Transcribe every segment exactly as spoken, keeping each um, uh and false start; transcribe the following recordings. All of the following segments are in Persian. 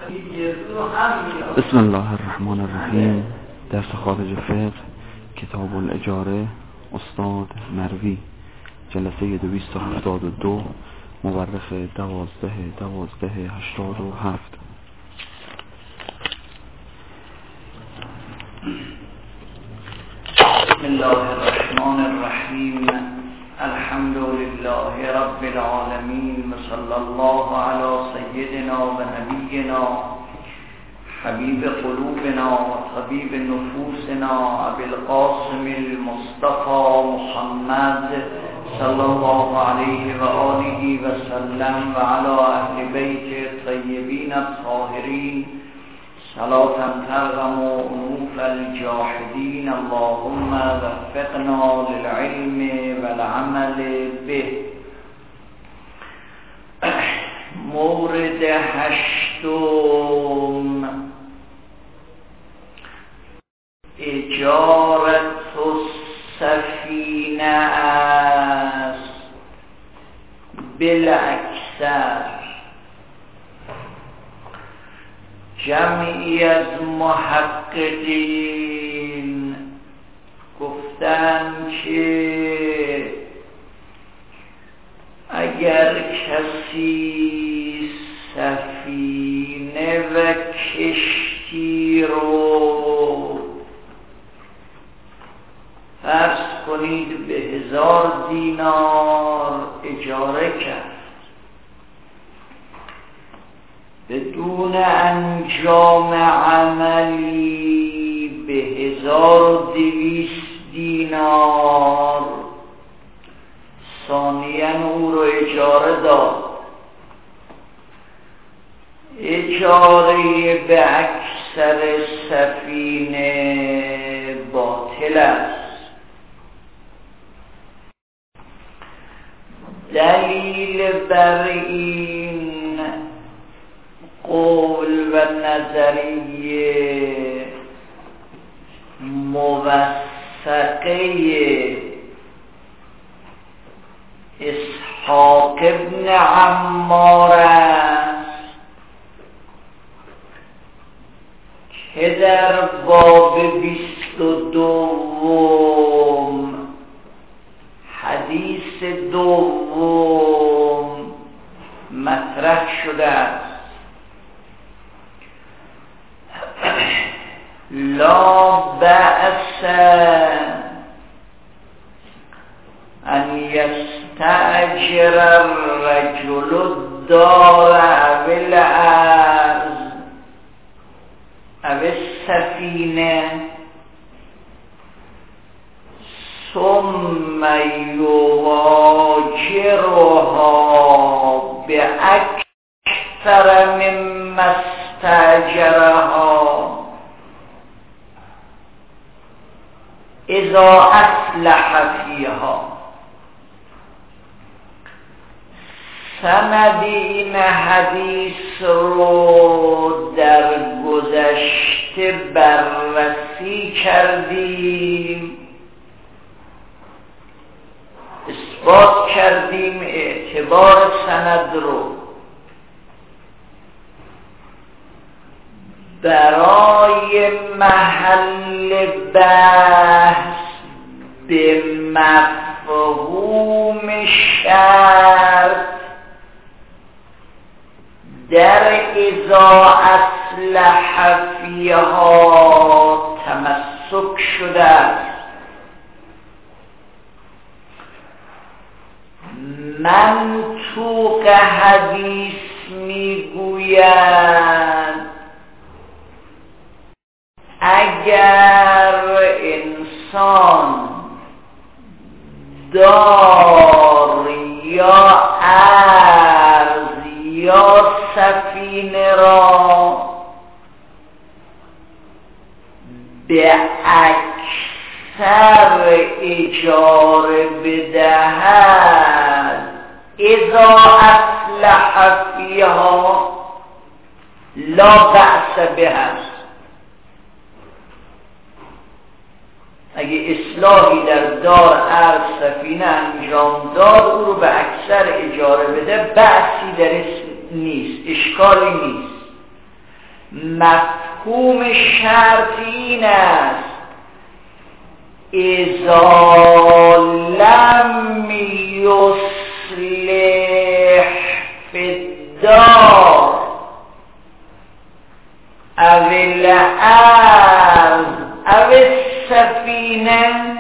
بسم الله الرحمن الرحیم. درس خارج فقه، کتاب الاجاره، استاد مروی، جلسه دویست و هفتاد و دو، مورخ دوازده دوازده هشتاد و هفت. بسم الله الرحمن الرحیم. الحمد لله رب العالمین و صلی الله علی سیدنا و نبینا حبیب قلوبنا و طبیب نفوسنا ابی القاسم المصطفى محمد صلی الله علیه و آله و سلم و علی اهل بیت طیبین الطاهرین صلاة ترغم انوف الجاحدین. اللهم وفقنا للعلم والعمل به. مورد هشتم، اجارت السفینه است بالاکثر. جمعی از محققین گفتن که اگر کسی سفینه و کشتی رو فرض کنید به هزار دینار اجاره کرد بدون انجام عملی به هزار و دویست دینار، ثانیاً او رو اجاره داد. اجاره به اکثر سفینه باطل است. دلیل بر این قول و نظریه موثقه اسحاق ابن عمار است که در باب بیست و دوم حدیث دوم مطرح شده است. لا بأس ان یستأجر الرجل الدار او الارض او السفینه ثم یواجرها باکثر مما استأجرها اذا اصلح فیها. سند این حدیث رو در گذشته بررسی کردیم، اثبات کردیم اعتبار سند رو برای محل بحث به مفهوم شرط در اذا اصلح فیها تمسک شده است. منطوق حدیث میگوید اگر انسان دار یا ارض یا سفینه را به اکثر اجاره بدهد اذا اصلح فیها لا بأس بها. اگه اصلاحی در دار ارض سفینه انجام داد او رو به اکثر اجاره بده، بأسی درش نیست، اشکالی نیست. مفهوم شرط این است اذا لم یصلح فی الدار او الارض او السفینه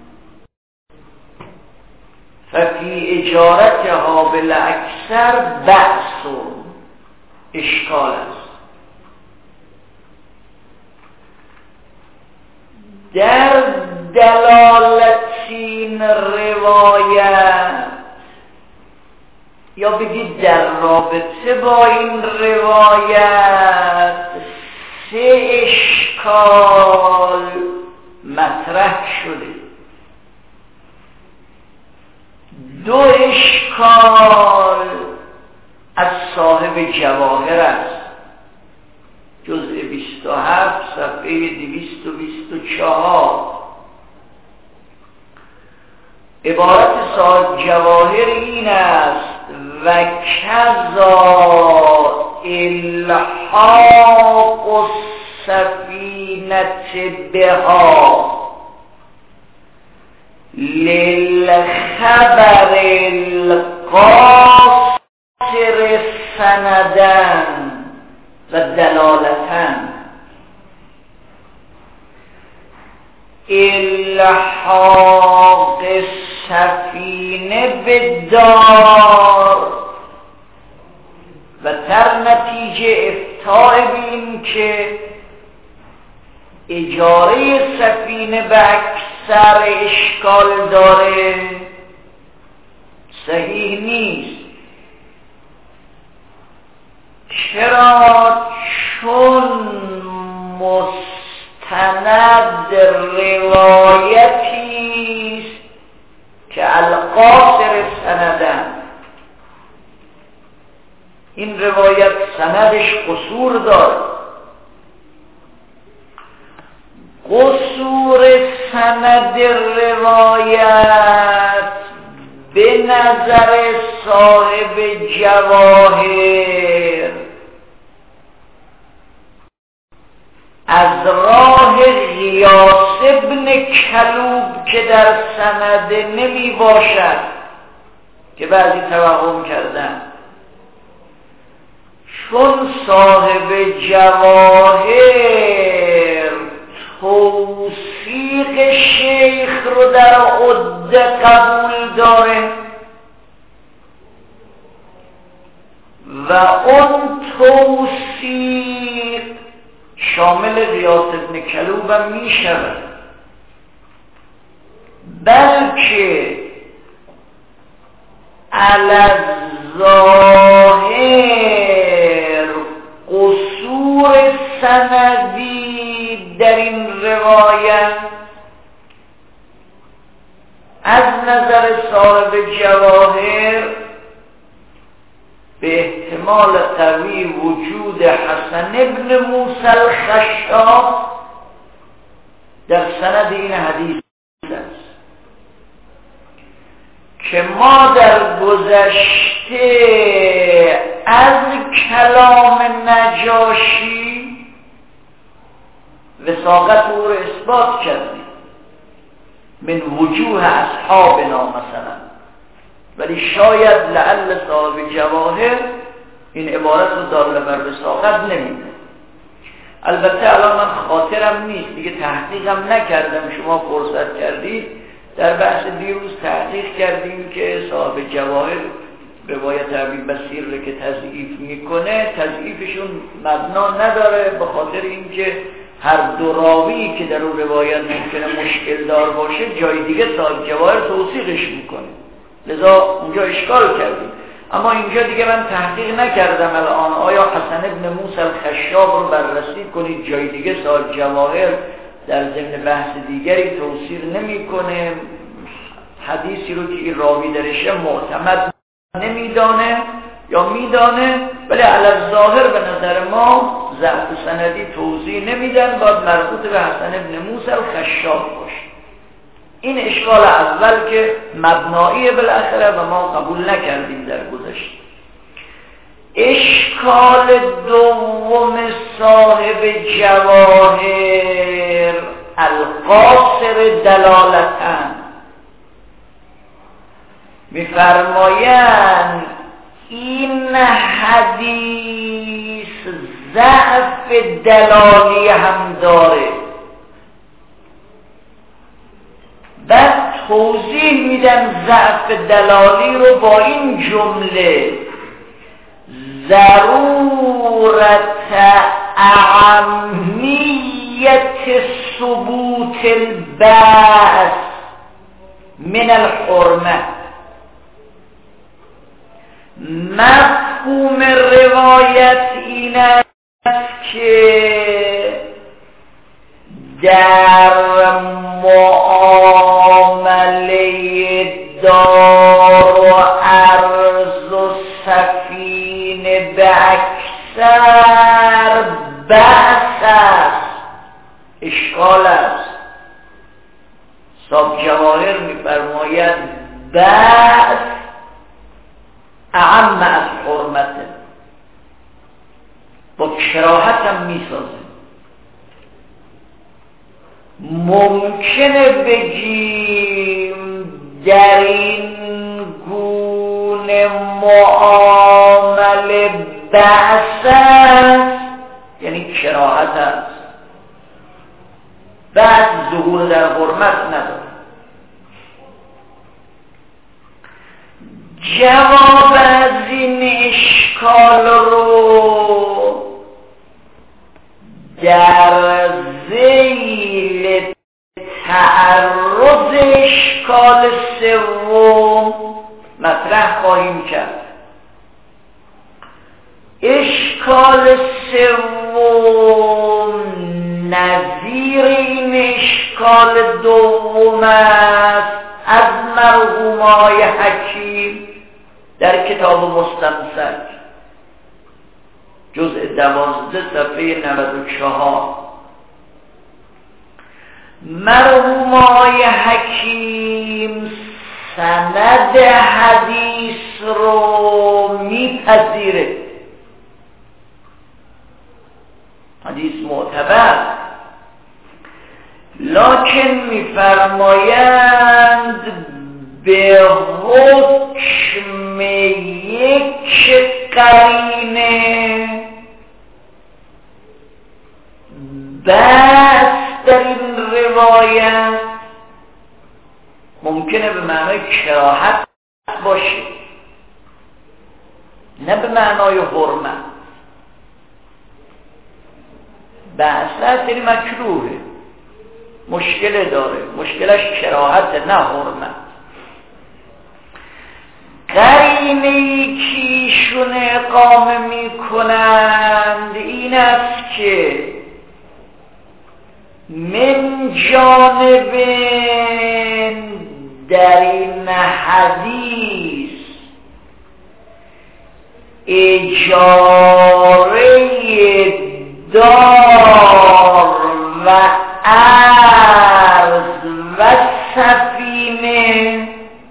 ففی اجارتها بالاکثر بأس و اشکال است. در دلالت این روایت یا بگید در رابطه با این روایت سه اشکال مطرح شده. دو اشکال از صاحب جواهر است، جزء بیست و هفت صفحه دویست و بیست و چهار. عبارت صاحب جواهر این است و کذا الحاق السفینة بها للخبر القاصر سندن و دلالتن. الحاق سفینه به دار و در نتیجه افتاء بین که اجاره سفینه به اکثر اشکال داره صحیح نیست. چرا؟ چون مستند روایتی است که القاصر سندن، این روایت سندش قصور داره. قصور سند روایت به نظر صاحب جواهر از راه غیاث ابن کلوب که در سند نمی باشد که بعضی توهم کردن، چون صاحب جواهر توثیق شیخ رو در عده قبول داره و اون توثیق شامل غیاث ابن کلوب هم می شود، بلکه علی الظاهر قصور سندی در این روایت از نظر صاحب جواهر به احتمال قوی وجود حسن ابن موسی الخشاب در سند این حدیث است که ما در گذشته از کلام نجاشی وثاقت او را اثبات کردیم من وجوه اصحابنا مثلا، ولی شاید لعل صاحب جواهر این عبارت رو داخل بر وثاقت نمیده. البته الان من خاطرم نیست دیگه، تحقیقم نکردم، شما فرصت کردید در بحث دیروز تحقیق کردیم که صاحب جواهر روایت ابی بصیر رو که تضعیف میکنه تضعیفشون مبنا نداره، به خاطر اینکه هر دو راوی که در اون روایت ممکنه مشکل دار باشه جای دیگه صاحب جواهر توثیقش میکنه، لذا اونجا اشکال کردیم. اما اینجا دیگه من تحقیق نکردم الان آیا حسن ابن موسی الخشاب رو بررسی کنید جای دیگه صاحب جواهر در ضمن بحث دیگری توصیل نمیکنه، حدیثی رو که این راوی درشه معتمد نمیدانه یا میدانه، ولی علی الظاهر به نظر ما ضعف سندی توضیح نمیدن، باید مربوط به حسن ابن موسی الخشاب باشه. این اشکال اول که مبنایی بالاخره و ما قبول نکردیم در گذشته. اشکال دوم صاحب جواهر القاصر دلالتن می‌فرمایند این حدیث ضعف دلالی هم داره. بعد توضیح میدن ضعف دلالی رو با این جمله: ضرورت اهمیت ثبوت البعث من الحرمه. مفهوم روایت این است که در معامله دار و ارض و سفینه به اکثر بحث است، اشکال است. صاحب جواهر می‌فرماید بحث اعم از حرمته، با کراهت هم میسازه. ممکنه بگیم در این گونه معامله بحث است، یعنی کراهت است، بعد ظهور در حرمت نداره. جواب از این اشکال رو در ذیل تعرض اشکال سوم مطرح خواهیم کرد. اشکال سوم نظیر این اشکال دوم است از مرحوم آقای حکیم در کتاب مستمسک جزء دوازده صفحه نود و چهار. مرحوم آقای حکیم سند حدیث رو میپذیره، حدیث معتبر، لکن میفرمایند به حکم یک قرینه بس در این روایت ممکنه به معنای کراهت باشه، نه به معنای حرمت. بس اصلی مکروهه، مشکل داره، مشکلش کراهت نه حرمت. قرینه‌ای که ایشون اقامه می کنند این است که من جانب در این حدیث اجاره دار و ارض و سفینه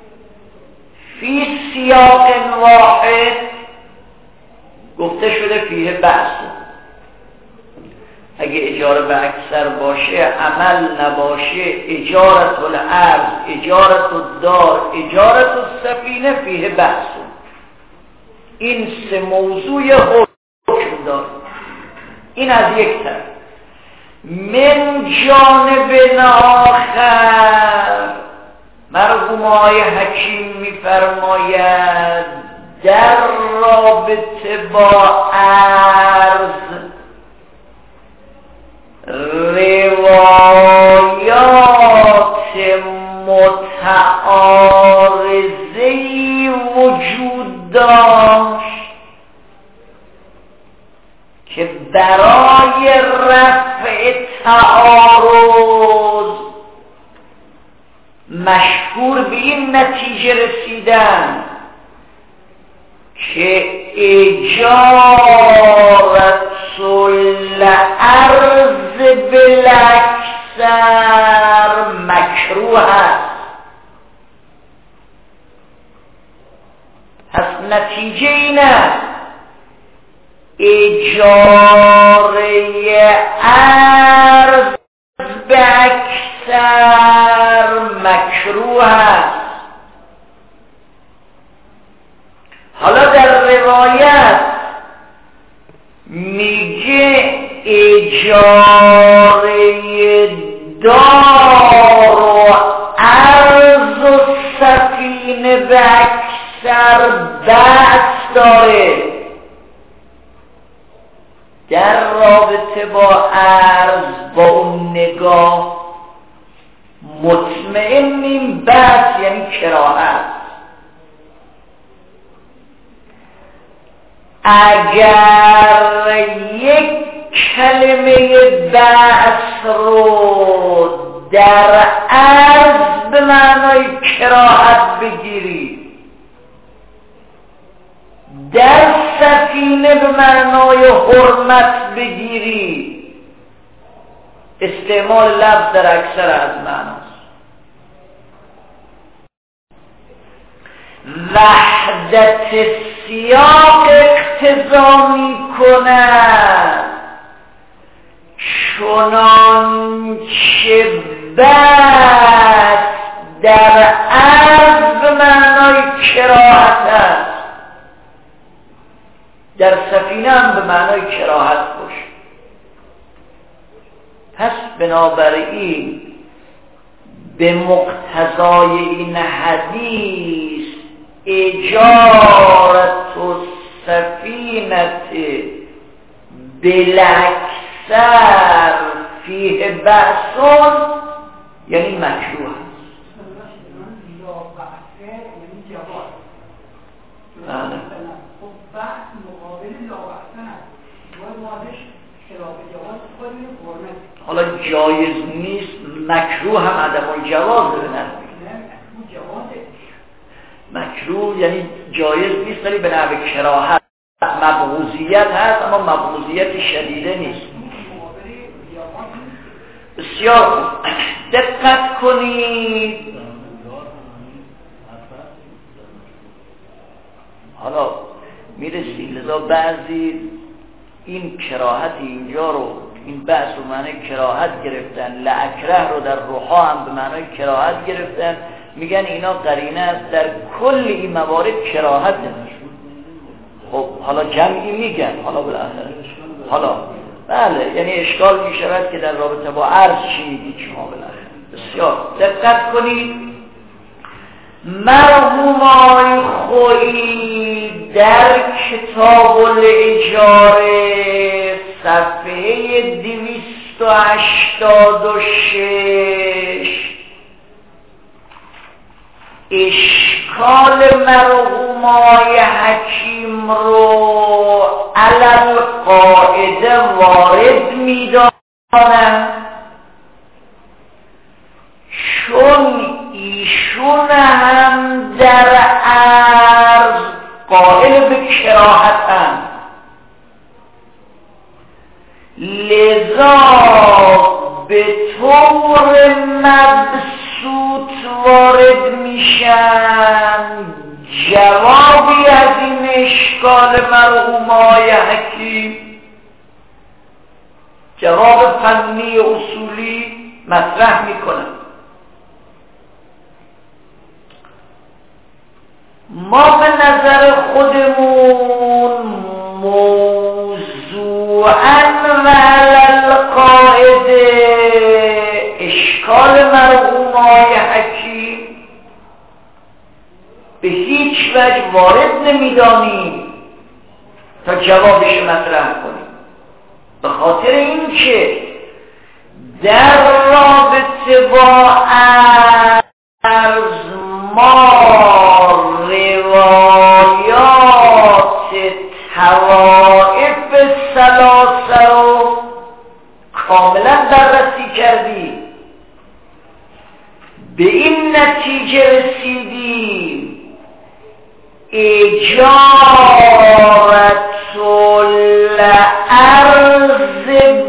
فی سیاق واحد گفته شده فیه بحث. اگه اجاره به اکثر باشه، عمل نباشه، اجارت الارض، اجارت الدار، اجارت السفینه فیه بحث. این سه موضوع حکم داره. این از یک طرف. من جانب آخر مرحوم آقای حکیم می‌فرماید در رابطه با ارض روایات متعارضه‌ای وجود داشت که برای رفع تعارض مشهور به این نتیجه رسیدن که اجارت الارض بالاکثر مکروه است. پس نتیجه این است اجاره ارض به اکثر مکروه است. حالا در روایت میگه اجاره دار و ارض و سفینه به اکثر بحث داره. در رابطه با ارض با اون نگاه مطمئنیم بحث یعنی کراهت. اگر یک کلمه بحث رو در ارض به معنای کراهت بگیری، در سفینه به معنای حرمت بگیری، استعمال لفظ در اکثر از معناست. وحدت سیاق اقتضا می کند چنانچه بس در عرض به معنای کراهت است، در سفینه هم به معنای کراهت باشه. پس بنابراین به مقتضای این حدیث اجارت و سفینت بالاکثر فیه بحثون یعنی مکروه است. حالا جایز نیست، مکروه هم عدم الجواز به نحوی مکروه یعنی جایز نیست ولی به نحو کراهت مبغوضیت هست، اما مبغوضیت شدیده نیست. بسیار خوب دقت کنید. حالا میرسیم لذا بعضی این کراهت اینجا رو، این بحث رو معنی کراهت گرفتن، لعکره رو در روحا هم به معنی کراهت گرفتن، میگن اینا قرینه است در کل این موارد کراهت نمیشه. خب حالا جمعی میگن، حالا بالاخره حالا بله یعنی اشکال میشود که در رابطه با عرض چی میگی شما بالاخره. بسیار دقت کنید. مرحوم آقای خویی در کتاب الاجاره صفحه دویست و هشتاد و شش اشکال مرحوم آقای حکیم رو علل قاعده وارد می‌دانند، چون ایشون هم در عرض قائل به کراهتند، لذا به طور مبسوط وارد میشن جوابی از این اشکال مرحوم آقای حکیم، جواب فنی اصولی مطرح میکنن. ما به نظر خودمون موضوعاً و علل قاعده اشکال مرحوم آقای حکیم به هیچ وجه وارد نمیدانیم تا جوابش مطرح کنیم، به خاطر اینکه در رابطه با عرض ما روایات طوائف ثلاثه رو کاملا بررسی کردیم، به این نتیجه رسیدیم اجارت الارض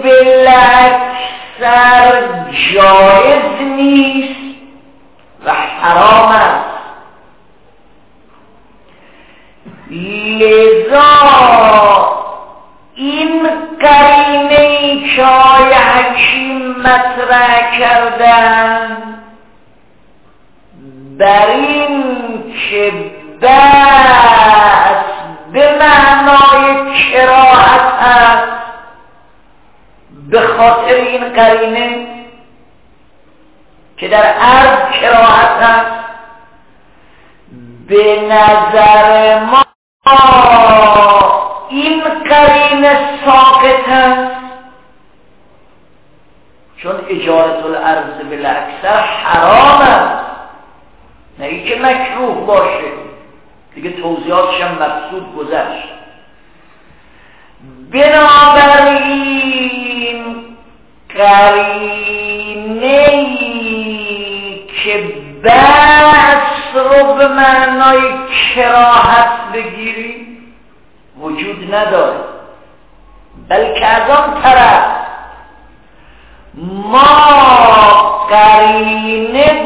بالاکثر جایز نیست و حرام است. لذا که آقای حکیم مطرح کردن بر این که بس به معنای کراهت است، به خاطر این قرینه که در عرض کراهت است، به نظر ما این قرینه ساقط است، چون اجارت الارض بالاکثر حرام است، نه ای که مکروه باشه. دیگه توضیحاتش هم مقصود گذشت. بنابراین قرینه‌ای که بس رو به معنای کراهت بگیری وجود نداره، بلکه از آن طرف ما قرینه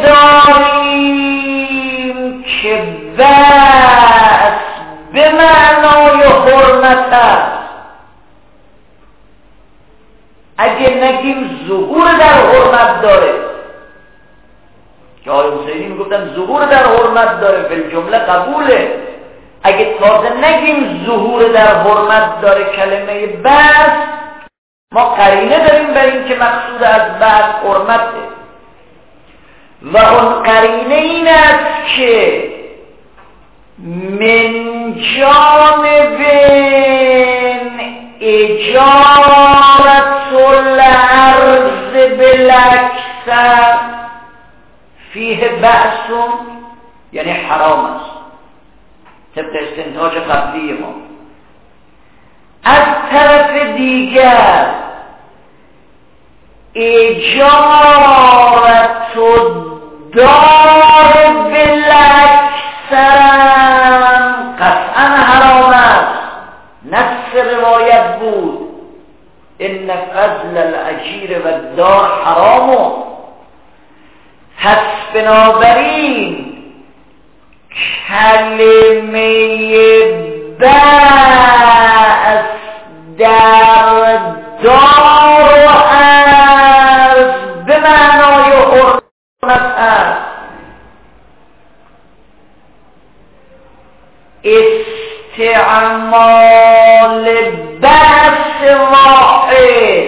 داریم که بس به معنای حرمت است. اگه نگیم ظهور در حرمت داره، که آقای حسینی میگفتن ظهور در حرمت داره، بالجمله قبوله. اگه تازه نگیم ظهور در حرمت داره کلمه بس، ما قرینه داریم بر این که مقصود از بس حرمته، و اون قرینه این است که من جانب اجارت الارض بالاکثر فیه بأس، یعنی حرام است طبق استنتاج قبلی ما. از طرف دیگر اجارت دار بالاکثر قطعا حرام است. نص روایت بود ان فضل الاجیر و الدار حرام. پس بنابراین کلمه بأس در دار و عرض به معنای حرمت است. استعمال بأس واحد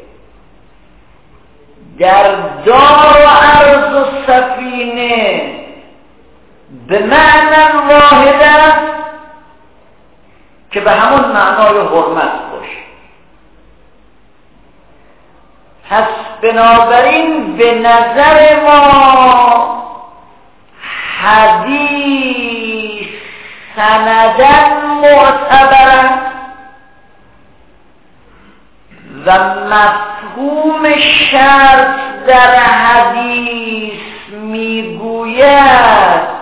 در دار و عرض و سفینه به معنی واحد است که به همون معنای حرمت باشه. پس بنابراین به نظر ما حدیث سندن معتبر و مفهوم شرط در حدیث میگوید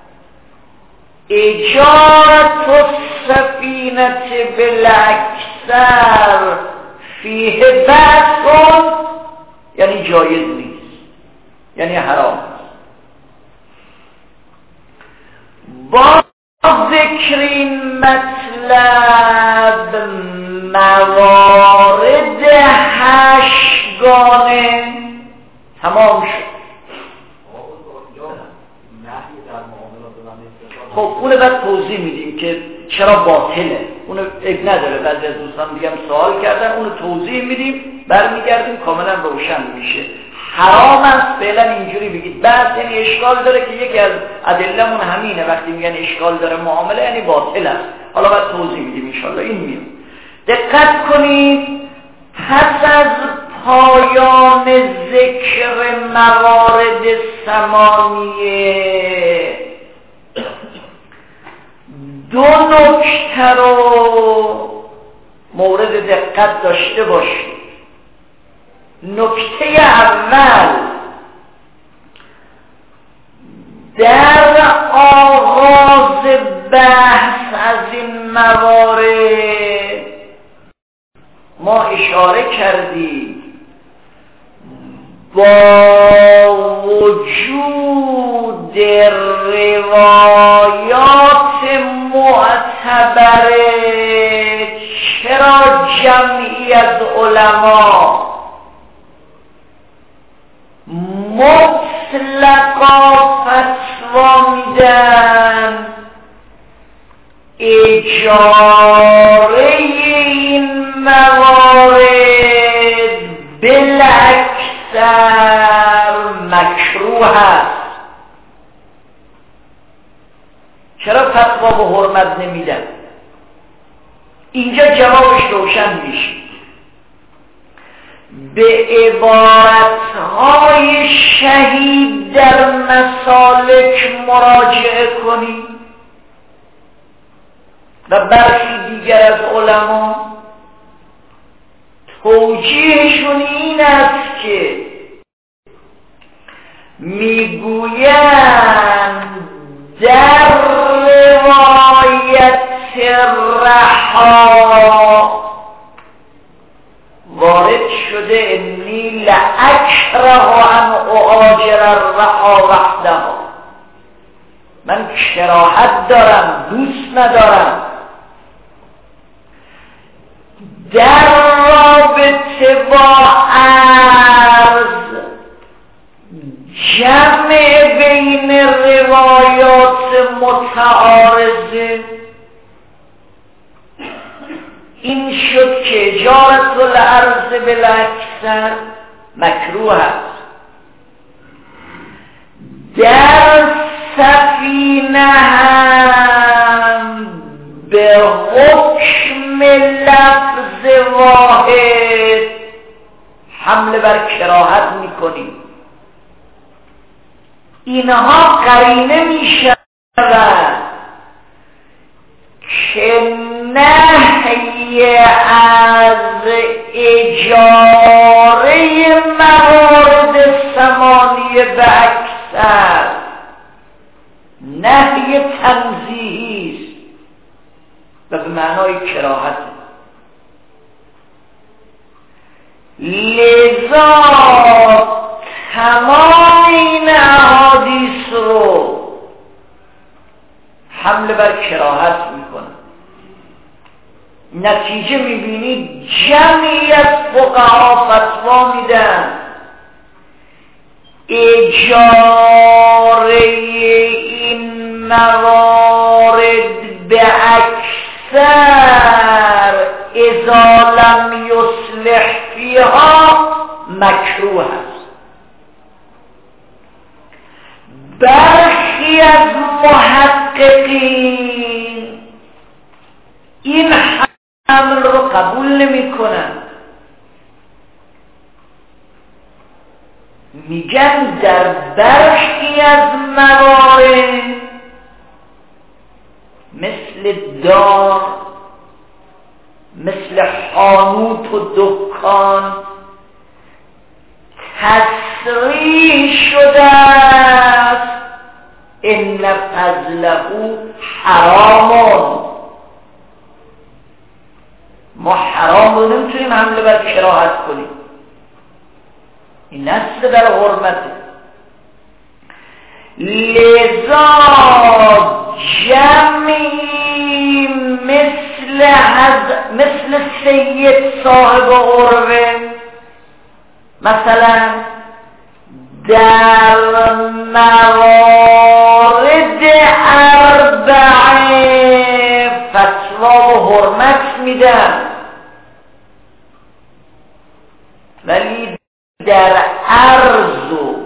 اجارت السفینه بالاکثر فیه بأس، یعنی جایز نیست، یعنی حرام. با ذکر این مطلب موارد هشتگانه تمام شد. خب اونه بعد توضیح میدیم که چرا باطله، اونو اب نداره. بعضی از دوستان دیگه هم سوال کردن، اونو توضیح میدیم، برمیگردیم کاملا روشن میشه. حرام است فعلا اینجوری بگید. بعد یعنی اشکال داره که یکی از ادله‌مون همینه، وقتی میگن اشکال داره معامله یعنی باطل است. حالا بعد توضیح میدیم ان شاءالله. این میاد دقت کنید. پس از پایان ذکر موارد ثمانیه دو نکته رو مورد دقت داشته باشید. نکته اول، در آغاز بحث از این موارد ما اشاره کردیم با وجود روایات معتبر چرا جمعی از علما مطلقا فتوا میدن اجاره این موارد بالاکثر مکروه است؟ چرا فتوا به حرمت نمیدن؟ اینجا جوابش روشن میشه. به عبارتهای شهید در مسالک مراجعه کنید و برخی دیگر از علما توجیهشون این است که میگویند در روایت رها وارد شده انی لأکره ان اؤاجر الرها وحدها، من کراهت دارم، دوست ندارم در رابطه با عرض جمع بین روایات متعارضه. این شد که اجارت الارض بالاکثر مکروه است. در سفینه هم به حکم لفظ واحد حمله بر کراهت میکنیم. اینها قرینه میشود که نهی از اجاره موارد ثمانیه به اکثر نهی تنزیهی است و به معنای کراهت. لذا تمام این احادیث رو حمله بر کراهت میکنه. نتیجه میبینید جمعی از فقها فتوا میدن اجاره این موارد به اکثر اذا لم یصلح فیها مکروه است. برخی از محققین این حمل رو قبول نمی کنن، میگن در برخی از موارد مثل دار، مثل حانوت و دکان تصریح شده است ان فضله حرام. ما حرام رو نمیتونیم حمله بر کراهت کنیم، این نص در حرمته. لذا جمعی مثل مثل سید صاحب عروه مثلا در موارد اربعه فتوا و حرمت میدن، ولی در ارض و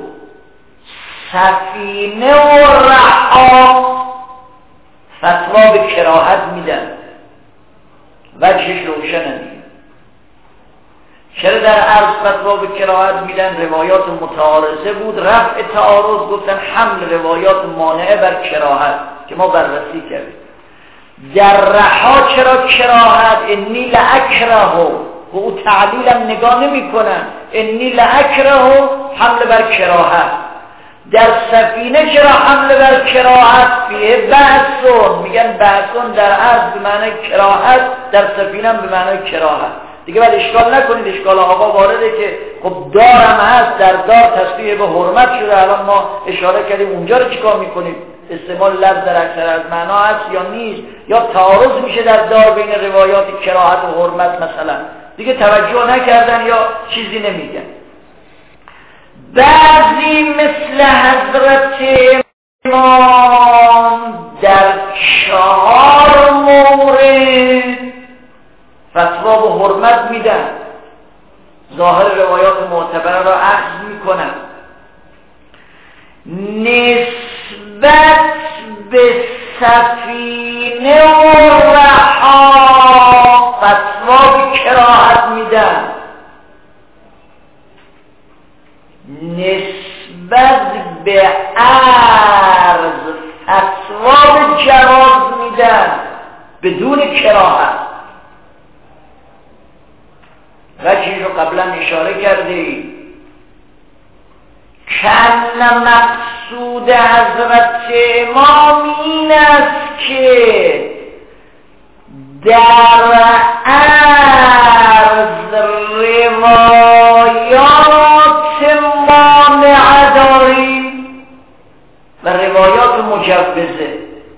سفینه و رها فتوا به کراهت میدن. وجهش روشنه دیگه. چرا در عرض فتوا به کراهت میدن؟ روایات متعارضه بود، رفع تعارض گفتن حمل روایات مانعه بر کراهت که ما بررسی کردیم. در رها چرا کراهت؟ انی لأکره و او تعلیلم نگاه نمی کنن، انی لأکره حمل بر کراهت. در سفینه چرا حمل بر کراهت؟ فیه بحثون، میگن بحثون در عرض به معنی کراهت، در سفینه به معنی کراهت. دیگه بعد اشکال نکنید، اشکال آقا وارده که خب دارم هست، در دار تصریح به حرمت شده. الان ما اشاره کردیم اونجا رو چیکار میکنیم؟ استعمال لفظ در اکثر از معنا هست یا نیست؟ یا تعارض میشه در دار بین روایات کراهت و حرمت مثلا، دیگه توجه نکردن یا چیزی نمیگن. بعضی مثل حضرت امام در چهار مورد فتوا به حرمت میدن، ظاهر روایات معتبره را اخذ میکنن. نسبت به سفینه و رحا فتوا به کراهت میدن، نسبت به عرض فتوا به جواز میدن بدون کراهت. وجهی رو قبلا اشاره کردی کن مقصود حضرت امام این است که در عرض روایات مانع داریم و روایات مجوزه.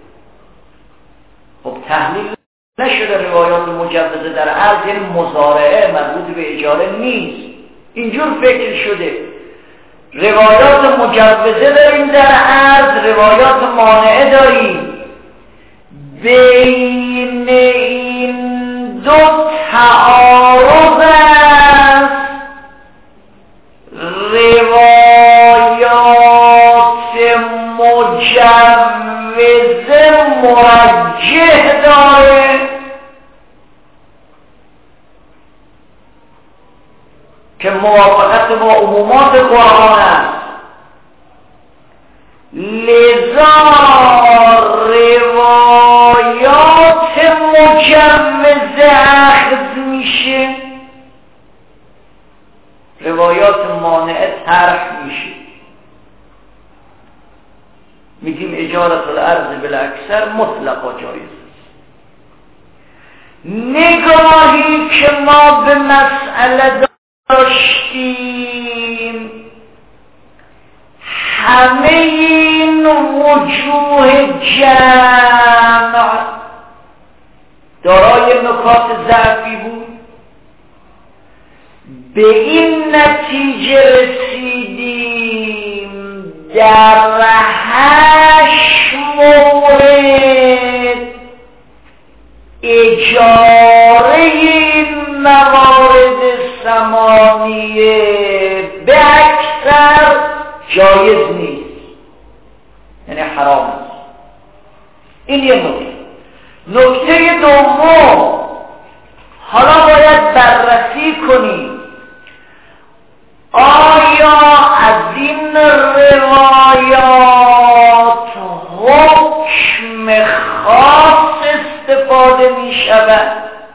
خب تحلیل نشده روایات مجوزه در عرض یعنی مضارعه مربوط به اجاره نیست، اینجور فکر شده. روایات مجوزه داریم در عرض، روایات مانعه داریم. بین این دو تعارض است. روایات مجوزه مرجح داره که موافقت با عمومات قرآن است، لذا روایات مجوزه اخذ میشه، روایات مانعه طرح میشه. میگیم اجارت الارض بالاکثر مطلقا جایز است. نگاهی که ما به مسئله داشتیم همه این وجوه جمع دارای نکات ضعفی بود. به این نتیجه رسیدیم در هشت مورد اجاره این موارد ثمانیه به اکثر جایز نیست، یعنی حرام است. این یه نکته. نکته دوم، حالا باید بررسی کنیم آیا از این روایات حکم خاص استفاده می شود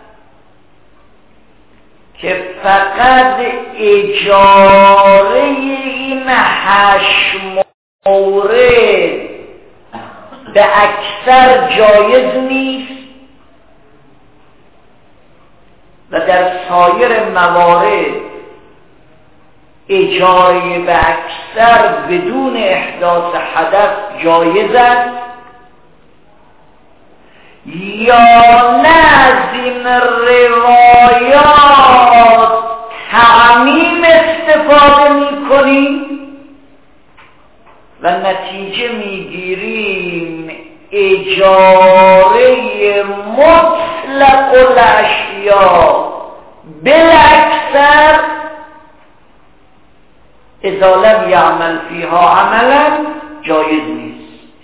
که فقط اجاره این هشت مورد به اکثر جایز نیست و در سایر موارد اجاره به اکثر بدون احداث حدث جایز است، یا نه از این روایات تعمیم استفاده می کنیم و نتیجه می گیریم اجاره مطلق الاشیاء بالاکثر اذا لم یعمل فیها عملا جایز نیست.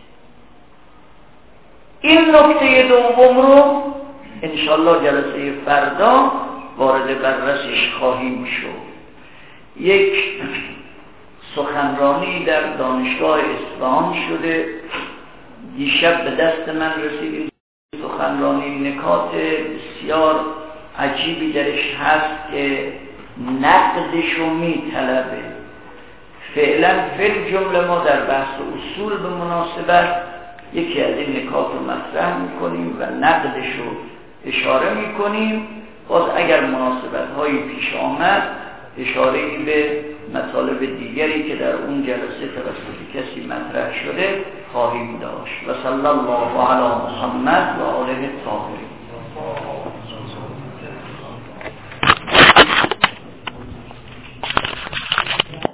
این نکته دوم رو انشالله جلسه فردا وارد بررسیش خواهیم شد. یک سخنرانی در دانشگاه اصفهان شده، دیشب به دست من رسید. سخنرانی نکات بسیار عجیبی درش هست که نقدشو می طلبه. فعلا فعل جمله ما در بحث اصول به مناسبت یکی از این نکات رو مطرح میکنیم و نقدش رو اشاره میکنیم. باز اگر مناسبت هایی پیش آمد اشاره‌ای به مطالب دیگری که در اون جلسه توسط کسی مطرح شده خواهیم داشت. و صلی الله علی محمد و آله الطاهرین.